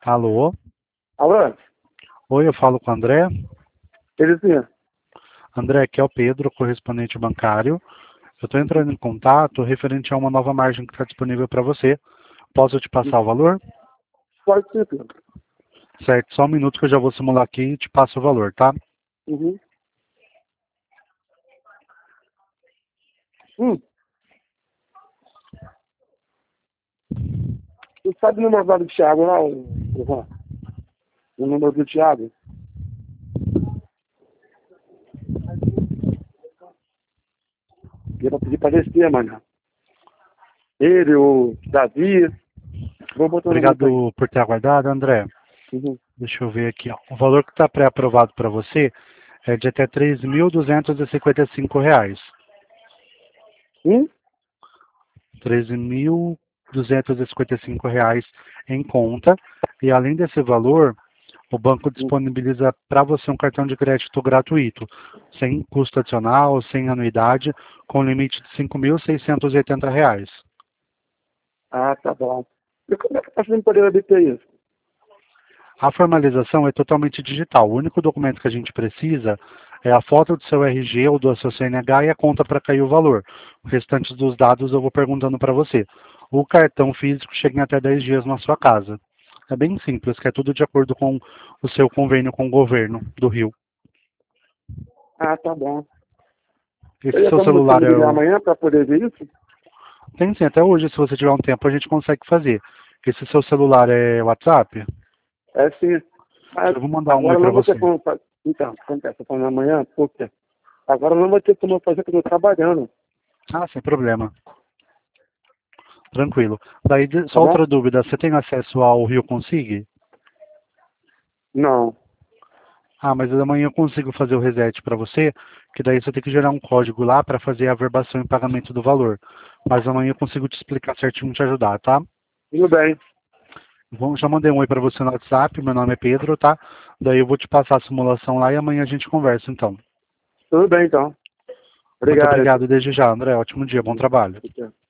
Alô? Alô? Oi, eu falo com o André. Ele sim. André, aqui é o Pedro, correspondente bancário. Eu estou entrando em contato referente a uma nova margem que está disponível para você. Posso te passar o valor? Pode ser, Pedro. Certo, só um minuto que eu já vou simular aqui e te passo o valor, tá? Uhum. Hum. Você sabe o número do Thiago lá, o Juan? O número do Thiago? Eu vou pedir para descer, mano. Ele, o Davi. Vou botar o número pra ele. Obrigado por ter aguardado, André. Uhum. Deixa eu ver aqui, ó. O valor que está pré-aprovado para você é de até R$ 3.255. Hum? R$ 13.255 em conta. E além desse valor, o banco Hum. disponibiliza para você um cartão de crédito gratuito, sem custo adicional, sem anuidade, com limite de R$ 5.680. Ah, tá bom. E como é que tá fazendo poder obter isso? A formalização é totalmente digital. O único documento que a gente precisa é a foto do seu RG ou do seu CNH e a conta para cair o valor. O restante dos dados eu vou perguntando para você. O cartão físico chega em até 10 dias na sua casa. É bem simples, que é tudo de acordo com o seu convênio com o governo do Rio. Ah, tá bom. Esse Teria seu como você celular me é ligar o... amanhã para poder ver isso? Tem sim, até hoje, se você tiver um tempo, a gente consegue fazer. Esse seu celular é WhatsApp? É sim. Mas Eu vou mandar um oi agora para não vou ter você. como fazer. Então, acontece, falando amanhã, por quê? Agora não vou ter como fazer porque eu tô trabalhando, Ah, sem problema. Tranquilo. Daí, tá só bom? outra dúvida, você tem acesso ao Rio Consigue? Não. Ah, mas amanhã eu consigo fazer o reset para você, que daí você tem que gerar um código lá para fazer a averbação e pagamento do valor. Mas amanhã eu consigo te explicar certinho e te ajudar, tá? Tudo bem. Bom, já mandei um oi para você no WhatsApp, meu nome é Pedro, tá? Daí eu vou te passar a simulação lá e amanhã a gente conversa, então. Tudo bem, então. Muito Obrigado. obrigado desde já, André. Ótimo dia, bom trabalho. Tchau.